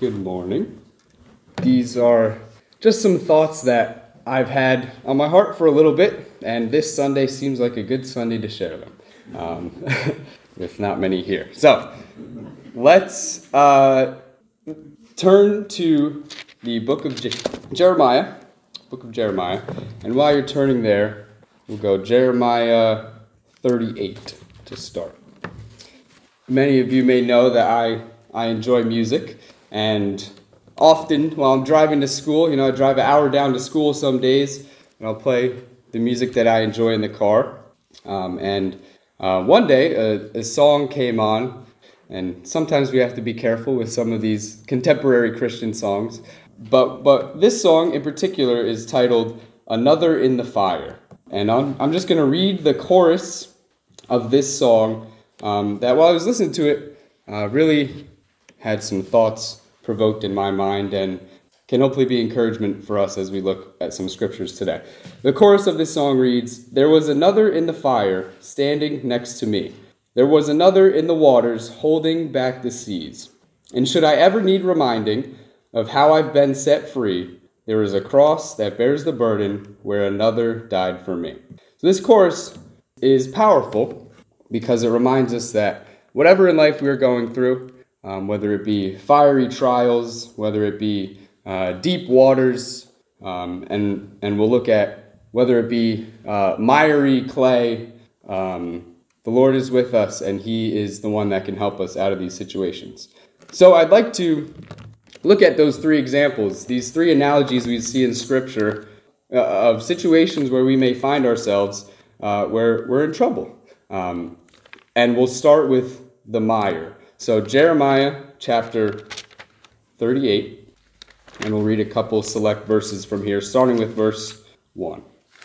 Good morning. These are just some thoughts that I've had on my heart for a little bit, and this Sunday seems like a good Sunday to share them, with not many here. So, let's turn to the book of Jeremiah, and while you're turning there, we'll go Jeremiah 38 to start. Many of you may know that I enjoy music, and often while I'm driving to school, I drive an hour down to school some days, and I'll play the music that I enjoy in the car. One day, a song came on, and sometimes we have to be careful with some of these contemporary Christian songs, but this song in particular is titled "Another in the Fire," and I'm just going to read the chorus of this song. That while I was listening to it, really had some thoughts provoked in my mind and can hopefully be encouragement for us as we look at some scriptures today. The chorus of this song reads, "There was another in the fire standing next to me. There was another in the waters holding back the seas. And should I ever need reminding of how I've been set free, there is a cross that bears the burden where another died for me." So this chorus is powerful because it reminds us that whatever in life we are going through, whether it be fiery trials, whether it be deep waters, and we'll look at whether it be miry clay, the Lord is with us, and He is the one that can help us out of these situations. So I'd like to look at those three examples, these three analogies we see in Scripture of situations where we may find ourselves where we're in trouble. And we'll start with the mire. So Jeremiah chapter 38, and we'll read a couple select verses from here, starting with verse 1.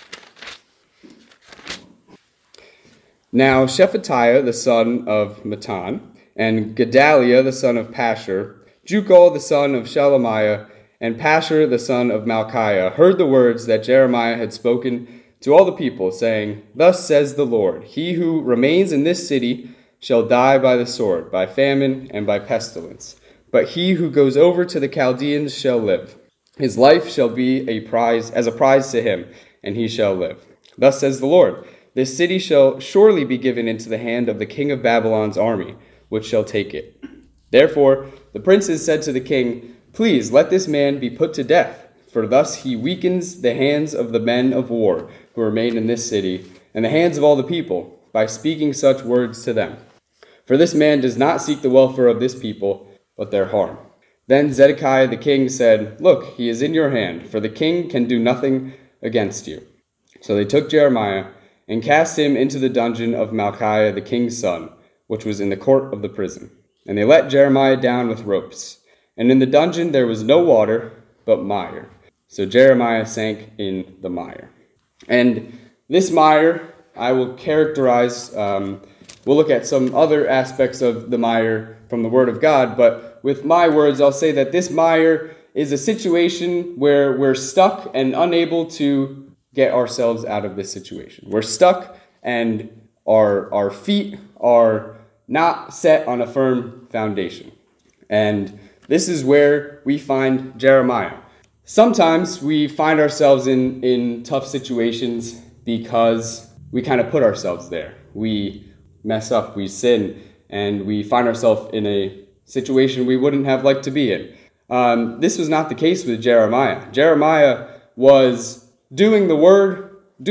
Now Shephatiah the son of Mattan, and Gedaliah the son of Pashur, Jukal the son of Shelemiah, and Pashur the son of Malchiah heard the words that Jeremiah had spoken to all the people, saying, "Thus says the Lord, he who remains in this city shall die by the sword, by famine, and by pestilence. But he who goes over to the Chaldeans shall live. His life shall be a prize to him, and he shall live. Thus says the Lord, this city shall surely be given into the hand of the king of Babylon's army, which shall take it." Therefore the princes said to the king, "Please let this man be put to death, for thus he weakens the hands of the men of war who remain in this city, and the hands of all the people, by speaking such words to them. For this man does not seek the welfare of this people, but their harm." Then Zedekiah the king said, "Look, he is in your hand, for the king can do nothing against you." So they took Jeremiah and cast him into the dungeon of Malchiah the king's son, which was in the court of the prison. And they let Jeremiah down with ropes. And in the dungeon there was no water, but mire. So Jeremiah sank in the mire. And this mire, I will characterize, we'll look at some other aspects of the mire from the Word of God, but with my words, I'll say that this mire is a situation where we're stuck and unable to get ourselves out of this situation. We're stuck and our feet are not set on a firm foundation. And this is where we find Jeremiah. Sometimes we find ourselves in tough situations because we kind of put ourselves there. We mess up, we sin, and we find ourselves in a situation we wouldn't have liked to be in. This was not the case with Jeremiah. Jeremiah was doing the work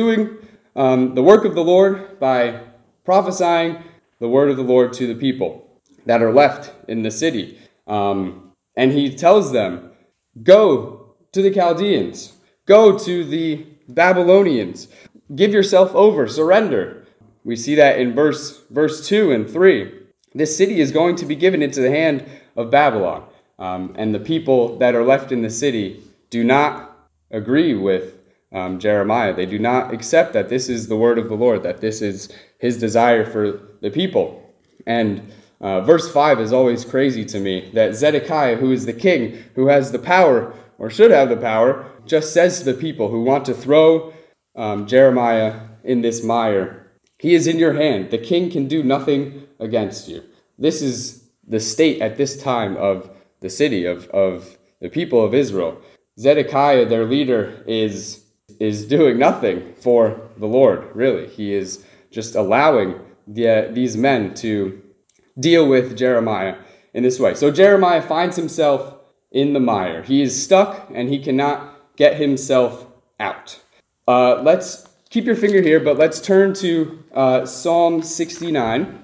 of the Lord by prophesying the word of the Lord to the people that are left in the city. And he tells them, "Go to the Chaldeans, go to the Babylonians, give yourself over, surrender." We see that in verse 2 and 3. This city is going to be given into the hand of Babylon. And the people that are left in the city do not agree with Jeremiah. They do not accept that this is the word of the Lord, that this is his desire for the people. And verse 5 is always crazy to me, that Zedekiah, who is the king, who has the power, or should have the power, just says to the people who want to throw Jeremiah in this mire, "He is in your hand. The king can do nothing against you." This is the state at this time of the city, of the people of Israel. Zedekiah, their leader, is doing nothing for the Lord, really. He is just allowing these men to deal with Jeremiah in this way. So Jeremiah finds himself in the mire. He is stuck and he cannot get himself out. Let's keep your finger here, but let's turn to Psalm 69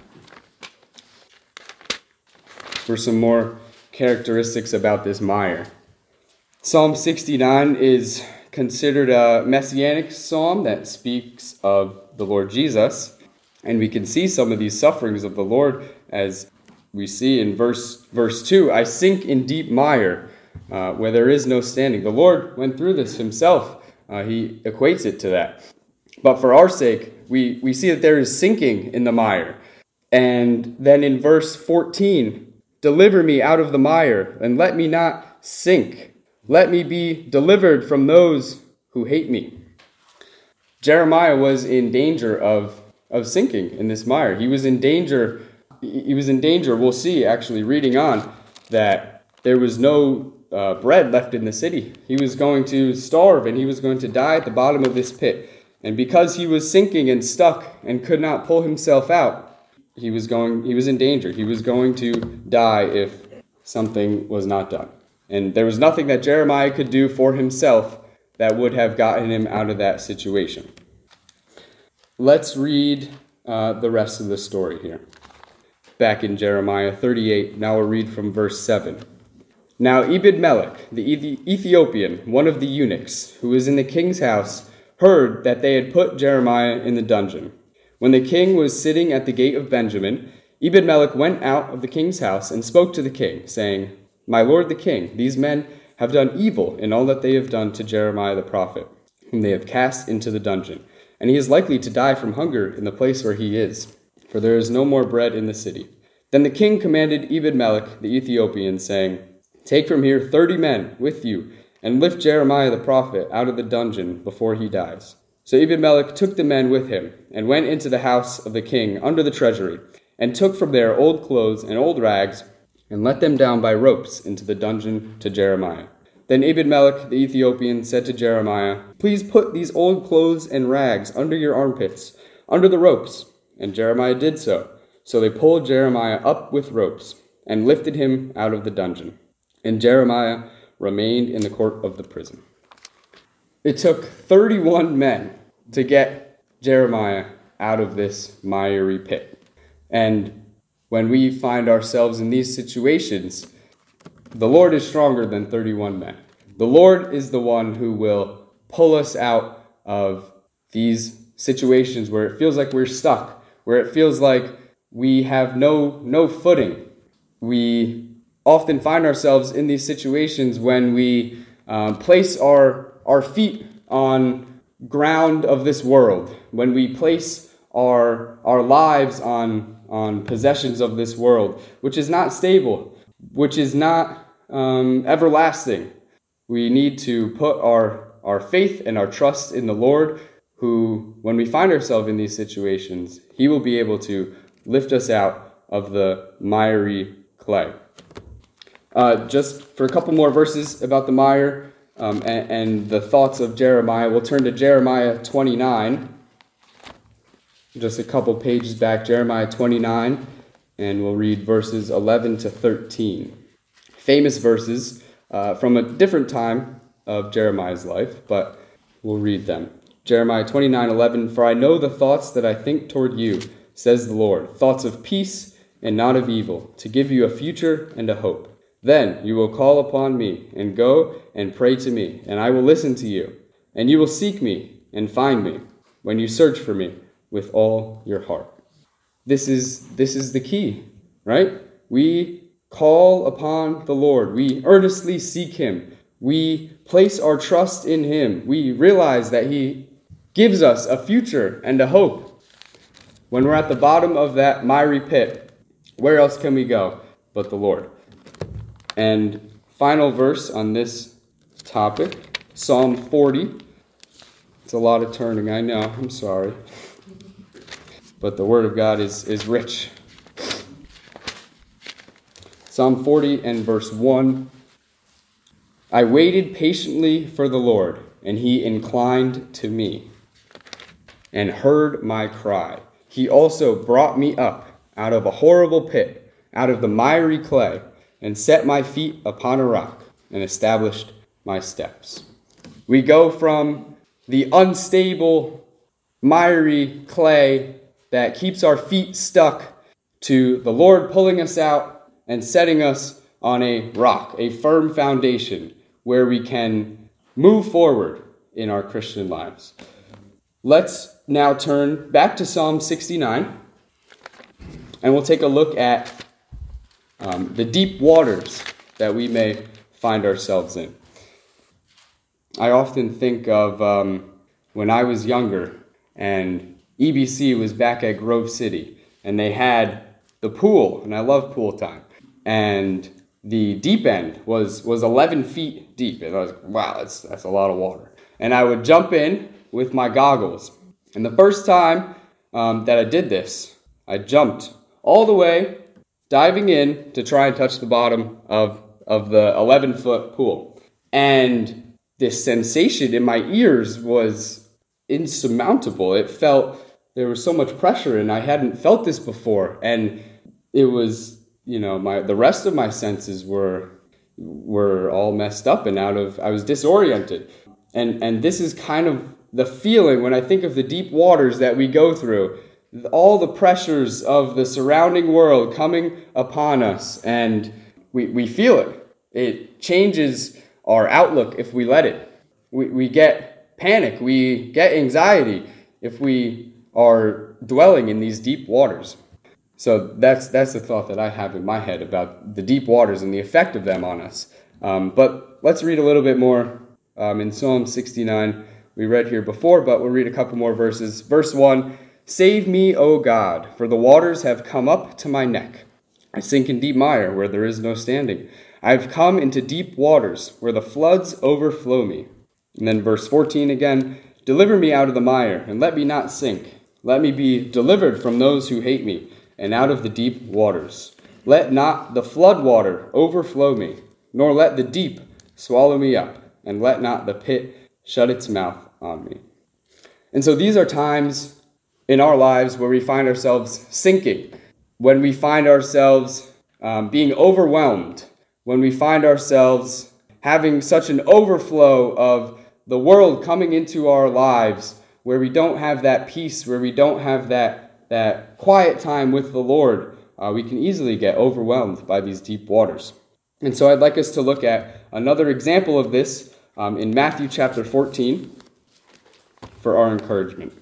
for some more characteristics about this mire. Psalm 69 is considered a messianic psalm that speaks of the Lord Jesus. And we can see some of these sufferings of the Lord as we see in verse 2. I sink in deep mire where there is no standing. The Lord went through this himself. He equates it to that. But for our sake, we see that there is sinking in the mire. And then in verse 14, deliver me out of the mire and let me not sink. Let me be delivered from those who hate me. Jeremiah was in danger of sinking in this mire. He was in danger. We'll see, actually, reading on, that there was no bread left in the city. He was going to starve and he was going to die at the bottom of this pit. And because he was sinking and stuck and could not pull himself out, he was in danger. He was going to die if something was not done. And there was nothing that Jeremiah could do for himself that would have gotten him out of that situation. Let's read the rest of the story here. Back in Jeremiah 38, now we'll read from verse 7. Now Ebed-Melech, the Ethiopian, one of the eunuchs, who was in the king's house, heard that they had put Jeremiah in the dungeon. When the king was sitting at the gate of Benjamin, Ebed-Melech went out of the king's house and spoke to the king, saying, My lord the king, these men have done evil in all that they have done to Jeremiah the prophet, whom they have cast into the dungeon. And he is likely to die from hunger in the place where he is, for there is no more bread in the city. Then the king commanded Ebed-Melech the Ethiopian, saying, Take from here 30 men with you, and lift Jeremiah the prophet out of the dungeon before he dies. So Ebed-Melech took the men with him, and went into the house of the king under the treasury, and took from there old clothes and old rags, and let them down by ropes into the dungeon to Jeremiah. Then Ebed-Melech the Ethiopian said to Jeremiah, Please put these old clothes and rags under your armpits, under the ropes. And Jeremiah did so. So they pulled Jeremiah up with ropes, and lifted him out of the dungeon. And Jeremiah remained in the court of the prison. It took 31 men to get Jeremiah out of this miry pit. And when we find ourselves in these situations, the Lord is stronger than 31 men. The Lord is the one who will pull us out of these situations where it feels like we're stuck, where it feels like we have no footing. We often find ourselves in these situations when we place our feet on ground of this world, when we place our lives on possessions of this world, which is not stable, which is not everlasting. We need to put our faith and our trust in the Lord, who, when we find ourselves in these situations, he will be able to lift us out of the miry clay. Just for a couple more verses about the mire and the thoughts of Jeremiah, we'll turn to Jeremiah 29. Just a couple pages back, Jeremiah 29, and we'll read verses 11 to 13. Famous verses from a different time of Jeremiah's life, but we'll read them. Jeremiah 29:11, For I know the thoughts that I think toward you, says the Lord, thoughts of peace and not of evil, to give you a future and a hope. Then you will call upon me, and go and pray to me, and I will listen to you. And you will seek me and find me, when you search for me with all your heart. This is the key, right? We call upon the Lord. We earnestly seek him. We place our trust in him. We realize that he gives us a future and a hope. When we're at the bottom of that miry pit, where else can we go but the Lord? And final verse on this topic, Psalm 40. It's a lot of turning, I know, I'm sorry. But the Word of God is rich. Psalm 40 and verse 1. I waited patiently for the Lord, and he inclined to me and heard my cry. He also brought me up out of a horrible pit, out of the miry clay, and set my feet upon a rock and established my steps. We go from the unstable, miry clay that keeps our feet stuck to the Lord pulling us out and setting us on a rock, a firm foundation where we can move forward in our Christian lives. Let's now turn back to Psalm 69, and we'll take a look at the deep waters that we may find ourselves in. I often think of when I was younger and EBC was back at Grove City, and they had the pool, and I love pool time, and the deep end was 11 feet deep, and I was like, wow, that's a lot of water. And I would jump in with my goggles, and the first time that I did this, I jumped all the way, diving in to try and touch the bottom of the 11-foot pool. And this sensation in my ears was insurmountable. It felt there was so much pressure, and I hadn't felt this before. And it was, the rest of my senses were all messed up and I was disoriented. And this is kind of the feeling when I think of the deep waters that we go through, all the pressures of the surrounding world coming upon us, and we feel it. It changes our outlook if we let it. We get panic, we get anxiety if we are dwelling in these deep waters. So that's the thought that I have in my head about the deep waters and the effect of them on us. But let's read a little bit more in Psalm 69. We read here before, but we'll read a couple more verses. Verse 1, Save me, O God, for the waters have come up to my neck. I sink in deep mire where there is no standing. I have come into deep waters where the floods overflow me. And then verse 14 again, Deliver me out of the mire, and let me not sink. Let me be delivered from those who hate me, and out of the deep waters. Let not the flood water overflow me, nor let the deep swallow me up, and let not the pit shut its mouth on me. And so these are times in our lives where we find ourselves sinking, when we find ourselves being overwhelmed, when we find ourselves having such an overflow of the world coming into our lives, where we don't have that peace, where we don't have that quiet time with the Lord, we can easily get overwhelmed by these deep waters. And so I'd like us to look at another example of this in Matthew chapter 14 for our encouragement.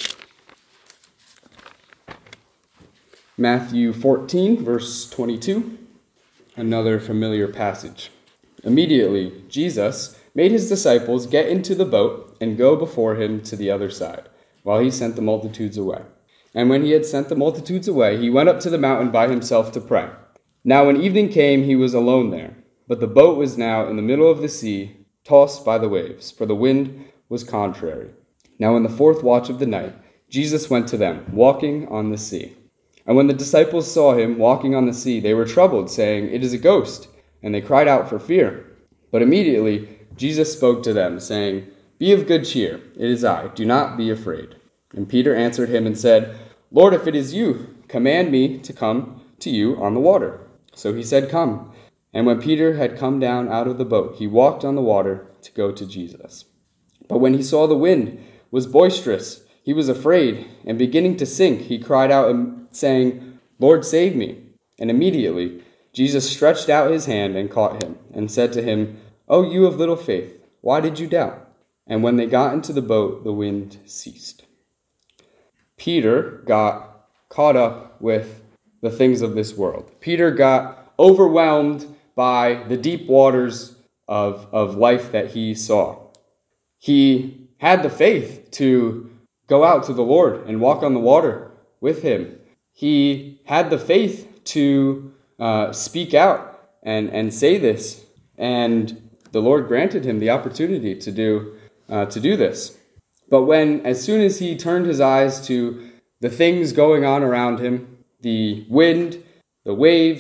Matthew 14, verse 22, another familiar passage. Immediately, Jesus made his disciples get into the boat and go before him to the other side, while he sent the multitudes away. And when he had sent the multitudes away, he went up to the mountain by himself to pray. Now when evening came, he was alone there, but the boat was now in the middle of the sea, tossed by the waves, for the wind was contrary. Now in the fourth watch of the night, Jesus went to them, walking on the sea. And when the disciples saw him walking on the sea, they were troubled, saying, It is a ghost, and they cried out for fear. But immediately Jesus spoke to them, saying, Be of good cheer, it is I, do not be afraid. And Peter answered him and said, Lord, if it is you, command me to come to you on the water. So he said, Come. And when Peter had come down out of the boat, he walked on the water to go to Jesus. But when he saw the wind was boisterous, he was afraid, and beginning to sink, he cried out, saying, Lord, save me. And immediately Jesus stretched out his hand and caught him, and said to him, O you of little faith, why did you doubt? And when they got into the boat, the wind ceased. Peter got caught up with the things of this world. Peter got overwhelmed by the deep waters of life that he saw. He had the faith to go out to the Lord and walk on the water with him. He had the faith to speak out and say this, and the Lord granted him the opportunity to do this. But as soon as he turned his eyes to the things going on around him, the wind, the waves,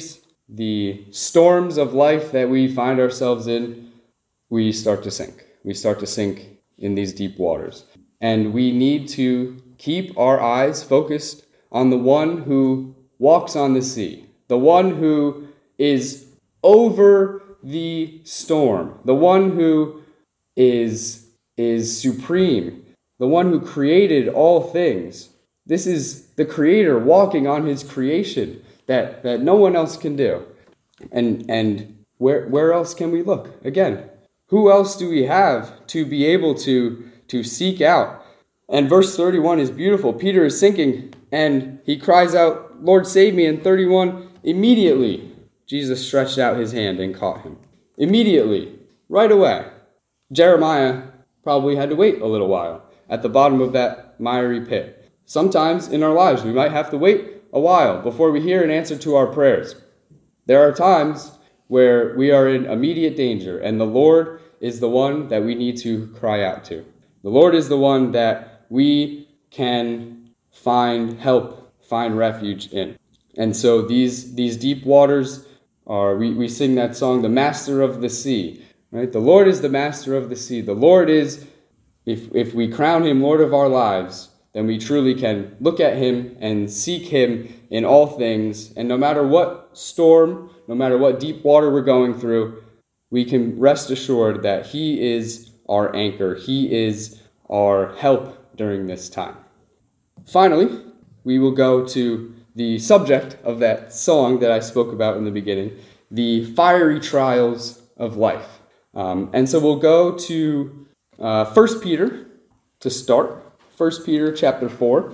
the storms of life that we find ourselves in, we start to sink. We start to sink in these deep waters. And we need to keep our eyes focused on the one who walks on the sea, the one who is over the storm, the one who is supreme, the one who created all things. This is the Creator walking on his creation that no one else can do. And where else can we look? Again, who else do we have to be able to seek out? And verse 31 is beautiful. Peter is sinking, and he cries out, "Lord, save me." And 31, immediately, Jesus stretched out his hand and caught him. Immediately, right away. Jeremiah probably had to wait a little while at the bottom of that miry pit. Sometimes in our lives, we might have to wait a while before we hear an answer to our prayers. There are times where we are in immediate danger, and the Lord is the one that we need to cry out to. The Lord is the one that we can find help, find refuge in. And so these deep waters are, we sing that song, "The Master of the Sea," right? The Lord is the Master of the sea. The Lord is, if we crown him Lord of our lives, then we truly can look at him and seek him in all things. And no matter what storm, no matter what deep water we're going through, we can rest assured that he is our anchor. He is our help during this time. Finally, we will go to the subject of that song that I spoke about in the beginning, the fiery trials of life. And so we'll go to 1 Peter to start. 1 Peter chapter 4.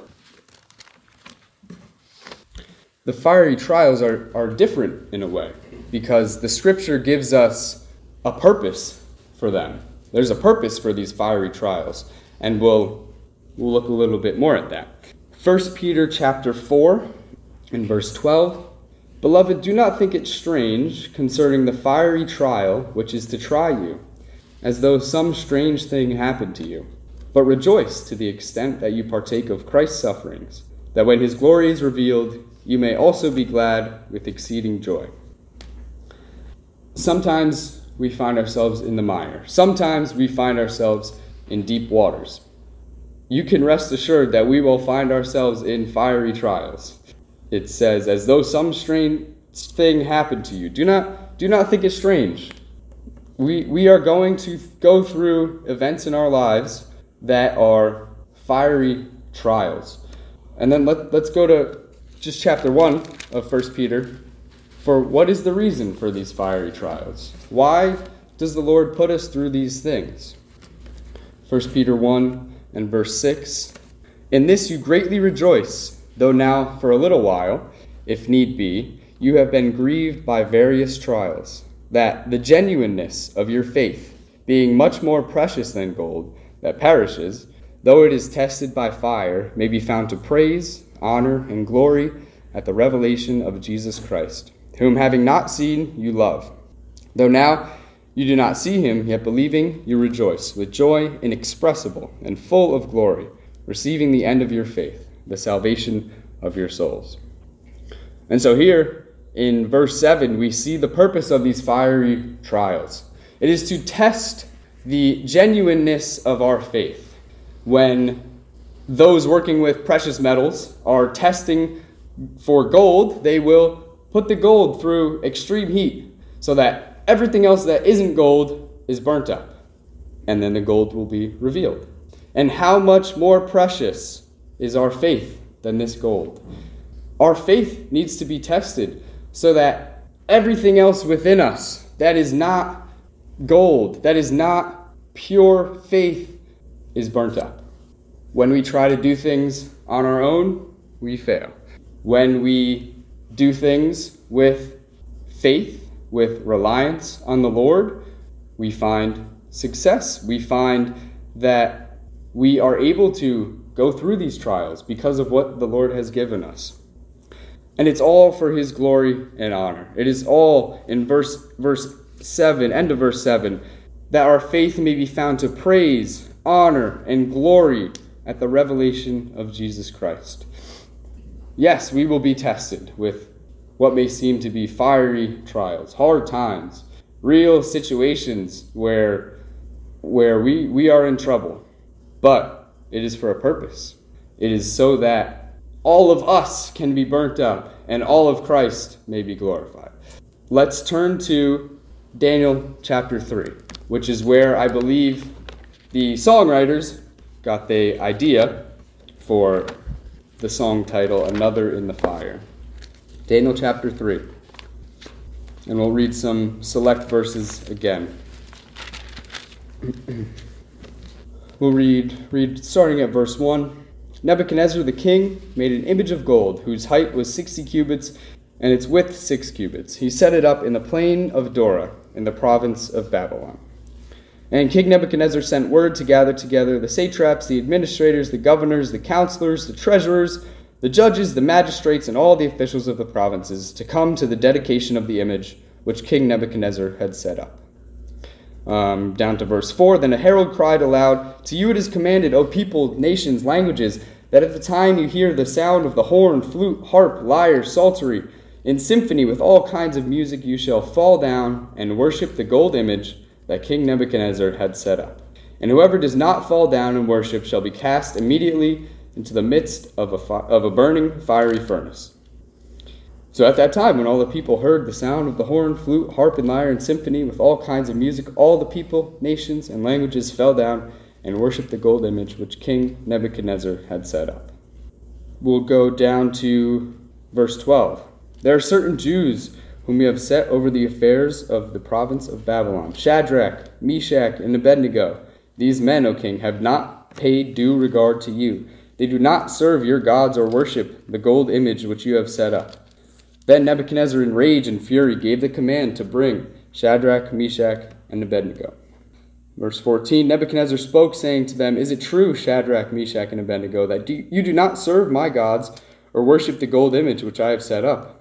The fiery trials are different in a way because the scripture gives us a purpose for them. There's a purpose for these fiery trials, and we'll look a little bit more at that. 1 Peter chapter 4 and verse 12. "Beloved, do not think it strange concerning the fiery trial which is to try you, as though some strange thing happened to you. But rejoice to the extent that you partake of Christ's sufferings, that when his glory is revealed, you may also be glad with exceeding joy." Sometimes we find ourselves in the mire. Sometimes we find ourselves in deep waters. You can rest assured that we will find ourselves in fiery trials. It says, "As though some strange thing happened to you." Do not think it's strange. We are going to go through events in our lives that are fiery trials. And then let's go to just chapter 1 of 1 Peter. For what is the reason for these fiery trials? Why does the Lord put us through these things? 1 Peter 1 and verse 6. "In this you greatly rejoice, though now for a little while, if need be, you have been grieved by various trials, that the genuineness of your faith, being much more precious than gold, that perishes, though it is tested by fire, may be found to praise, honor, and glory at the revelation of Jesus Christ, whom having not seen, you love. Though now you do not see him, yet believing, you rejoice with joy inexpressible and full of glory, receiving the end of your faith, the salvation of your souls." And so here in verse 7, we see the purpose of these fiery trials. It is to test the genuineness of our faith. When those working with precious metals are testing for gold, they will put the gold through extreme heat so that everything else that isn't gold is burnt up. And then the gold will be revealed. And how much more precious is our faith than this gold? Our faith needs to be tested so that everything else within us that is not gold, that is not pure faith, is burnt up. When we try to do things on our own, we fail. When we do things with faith, with reliance on the Lord, we find success. We find that we are able to go through these trials because of what the Lord has given us. And it's all for his glory and honor. It is all in verse 7, end of verse 7, that our faith may be found to praise, honor, and glory at the revelation of Jesus Christ. Yes, we will be tested with what may seem to be fiery trials, hard times, real situations where we are in trouble. But it is for a purpose. It is so that all of us can be burnt up and all of Christ may be glorified. Let's turn to Daniel chapter 3, which is where I believe the songwriters got the idea for the song title, Another in the Fire. Daniel chapter 3. And we'll read some select verses again. We'll read starting at verse 1. Nebuchadnezzar the king made an image of gold, whose height was 60 cubits, and its width 6 cubits. He set it up in the plain of Dora, in the province of Babylon. And King Nebuchadnezzar sent word to gather together the satraps, the administrators, the governors, the counselors, the treasurers, the judges, the magistrates, and all the officials of the provinces to come to the dedication of the image which King Nebuchadnezzar had set up. Down to verse 4, Then a herald cried aloud, To you it is commanded, O people, nations, languages, that at the time you hear the sound of the horn, flute, harp, lyre, psaltery, in symphony with all kinds of music, you shall fall down and worship the gold image that King Nebuchadnezzar had set up. And whoever does not fall down and worship shall be cast immediately into the midst of a burning fiery furnace. So at that time, when all the people heard the sound of the horn, flute, harp, and lyre, and symphony with all kinds of music, all the people, nations, and languages fell down and worshipped the gold image which King Nebuchadnezzar had set up. We'll go down to verse 12. There are certain Jews whom you have set over the affairs of the province of Babylon, Shadrach, Meshach, and Abednego. These men, O king, have not paid due regard to you. They do not serve your gods or worship the gold image which you have set up. Then Nebuchadnezzar, in rage and fury, gave the command to bring Shadrach, Meshach, and Abednego. Verse 14, Nebuchadnezzar spoke, saying to them, Is it true, Shadrach, Meshach, and Abednego, that you do not serve my gods or worship the gold image which I have set up?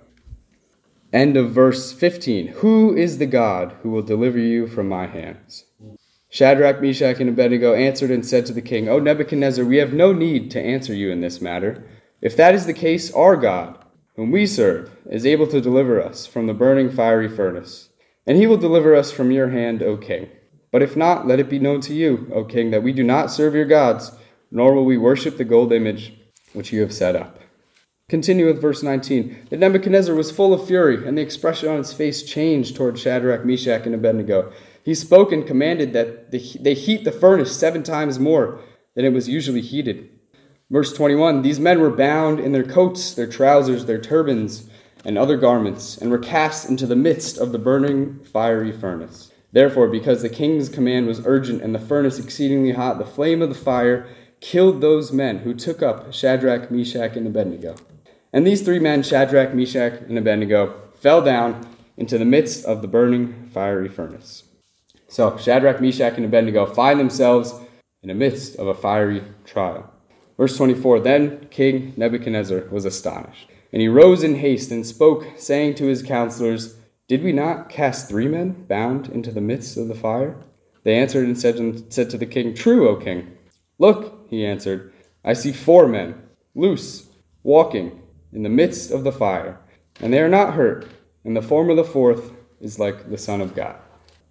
End of verse 15. Who is the God who will deliver you from my hands? Shadrach, Meshach, and Abednego answered and said to the king, O Nebuchadnezzar, we have no need to answer you in this matter. If that is the case, our God, whom we serve, is able to deliver us from the burning fiery furnace, and he will deliver us from your hand, O king. But if not, let it be known to you, O king, that we do not serve your gods, nor will we worship the gold image which you have set up. Continue with verse 19. That Nebuchadnezzar was full of fury, and the expression on his face changed toward Shadrach, Meshach, and Abednego. He spoke and commanded that they heat the furnace 7 times more than it was usually heated. Verse 21, These men were bound in their coats, their trousers, their turbans, and other garments, and were cast into the midst of the burning fiery furnace. Therefore, because the king's command was urgent and the furnace exceedingly hot, the flame of the fire killed those men who took up Shadrach, Meshach, and Abednego. And these 3 men, Shadrach, Meshach, and Abednego, fell down into the midst of the burning fiery furnace. So Shadrach, Meshach, and Abednego find themselves in the midst of a fiery trial. Verse 24, Then King Nebuchadnezzar was astonished, and he rose in haste and spoke, saying to his counselors, Did we not cast 3 men bound into the midst of the fire? They answered and said to the king, True, O king. Look, he answered, I see 4 men, loose, walking in the midst of the fire, and they are not hurt, and the form of the 4th is like the Son of God.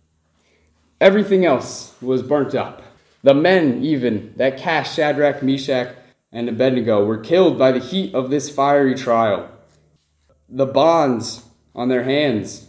Everything else was burnt up. The men even that cast Shadrach, Meshach, and Abednego were killed by the heat of this fiery trial. The bonds on their hands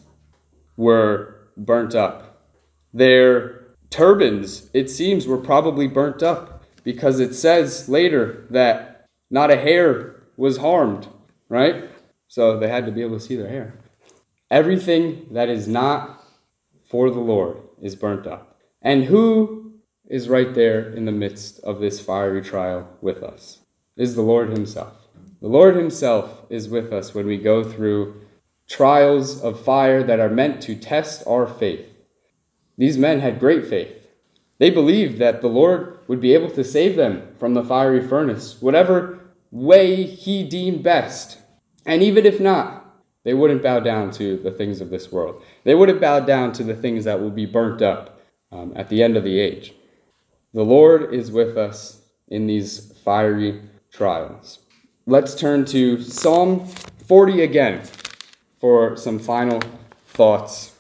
were burnt up. Their turbans, it seems, were probably burnt up because it says later that not a hair was harmed, right? So they had to be able to see their hair. Everything that is not for the Lord is burnt up. And who is right there in the midst of this fiery trial with us? Is the Lord himself. The Lord himself is with us when we go through trials of fire that are meant to test our faith. These men had great faith. They believed that the Lord would be able to save them from the fiery furnace, whatever way he deemed best. And even if not, they wouldn't bow down to the things of this world. They wouldn't bow down to the things that will be burnt up at the end of the age. The Lord is with us in these fiery trials. Let's turn to Psalm 40 again. for some final thoughts.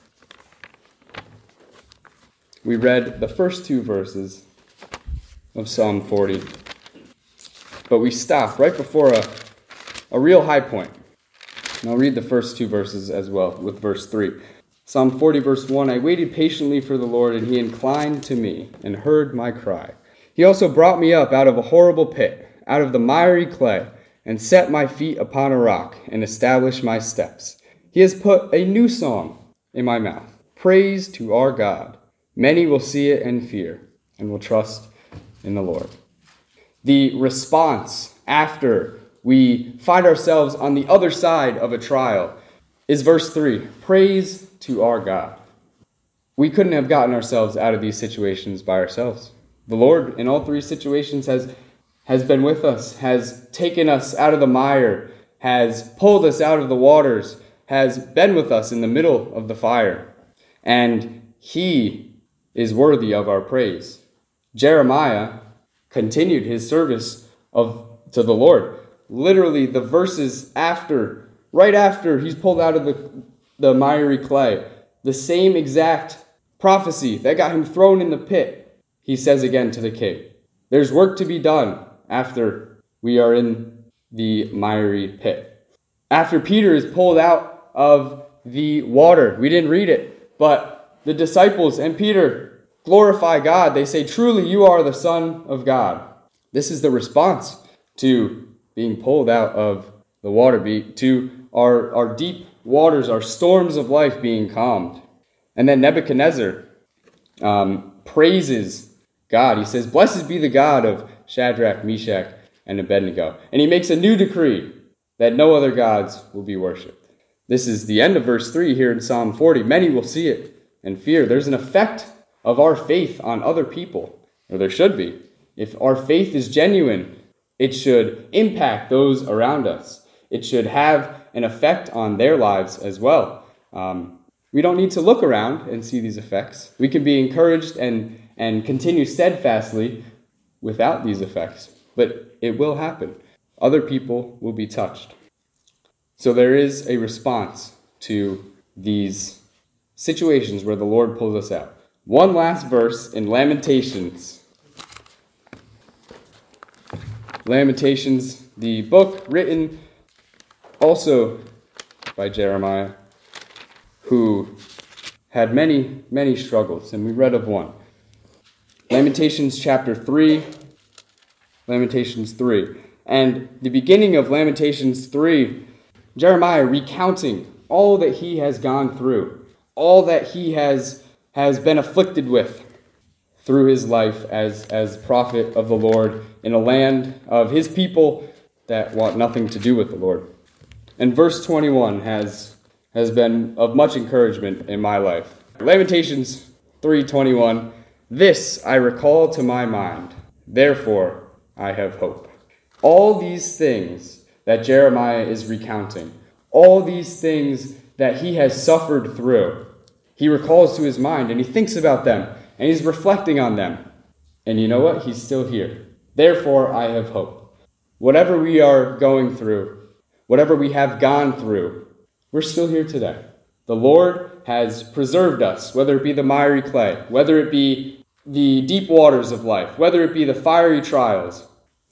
We read the first two verses of Psalm 40, but we stopped right before a real high point. And I'll read the first two verses as well, with verse 3. Psalm 40, verse 1, I waited patiently for the Lord, and he inclined to me and heard my cry. He also brought me up out of a horrible pit, out of the miry clay, and set my feet upon a rock, and established my steps. He has put a new song in my mouth, praise to our God. Many will see it and fear, and will trust in the Lord. The response after we find ourselves on the other side of a trial is verse 3, praise to our God. We couldn't have gotten ourselves out of these situations by ourselves. The Lord, in all three situations, has been with us, has taken us out of the mire, has pulled us out of the waters, has been with us in the middle of the fire, and he is worthy of our praise. Jeremiah continued his service to the Lord. Literally, the verses after, right after he's pulled out of the miry clay, the same exact prophecy that got him thrown in the pit, he says again to the king. There's work to be done after we are in the miry pit. After Peter is pulled out of the water, we didn't read it, but the disciples and Peter glorify God. They say, truly, you are the Son of God. This is the response to being pulled out of the water, to our deep waters, our storms of life being calmed. And then Nebuchadnezzar praises God. He says, blessed be the God of Shadrach, Meshach, and Abednego. And he makes a new decree that no other gods will be worshipped. This is the end of verse 3 here in Psalm 40. Many will see it and fear. There's an effect of our faith on other people, or there should be. If our faith is genuine, it should impact those around us. It should have an effect on their lives as well. We don't need to look around and see these effects. We can be encouraged and continue steadfastly without these effects, but it will happen. Other people will be touched. So there is a response to these situations where the Lord pulls us out. One last verse in Lamentations. Lamentations, the book written also by Jeremiah, who had many, many struggles, and we read of one. Lamentations chapter 3, Lamentations 3. And the beginning of Lamentations 3, Jeremiah recounting all that he has gone through, all that he has been afflicted with through his life as prophet of the Lord in a land of his people that want nothing to do with the Lord. And verse 21 has been of much encouragement in my life. Lamentations 3:21, this I recall to my mind, therefore I have hope. All these things that Jeremiah is recounting, all these things that he has suffered through, he recalls to his mind and he thinks about them and he's reflecting on them. And you know what? He's still here. Therefore, I have hope. Whatever we are going through, whatever we have gone through, we're still here today. The Lord has preserved us, whether it be the miry clay, whether it be the deep waters of life, whether it be the fiery trials.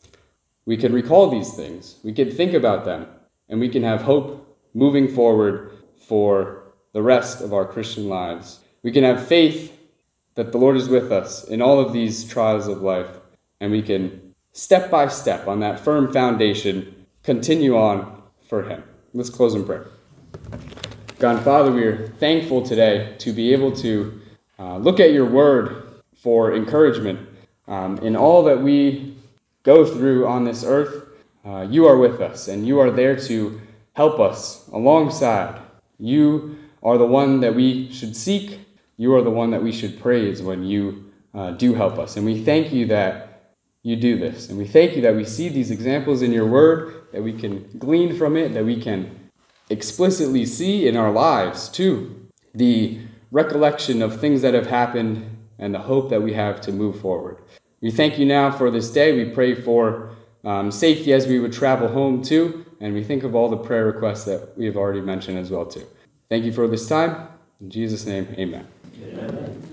We can recall these things. We can think about them, and we can have hope moving forward for the rest of our Christian lives. We can have faith that the Lord is with us in all of these trials of life, and we can, step by step on that firm foundation, continue on for Him. Let's close in prayer. God and Father, we are thankful today to be able to look at your word for encouragement in all that we go through on this earth. You are with us, and you are there to help us alongside. You are the one that we should seek. You are the one that we should praise when you do help us. And we thank you that you do this. And we thank you that we see these examples in your word, that we can glean from it, that we can explicitly see in our lives, too, the recollection of things that have happened and the hope that we have to move forward. We thank you now for this day. We pray for safety as we would travel home, too. and we think of all the prayer requests that we have already mentioned as well too. Thank you for this time. In Jesus' name, amen. Amen.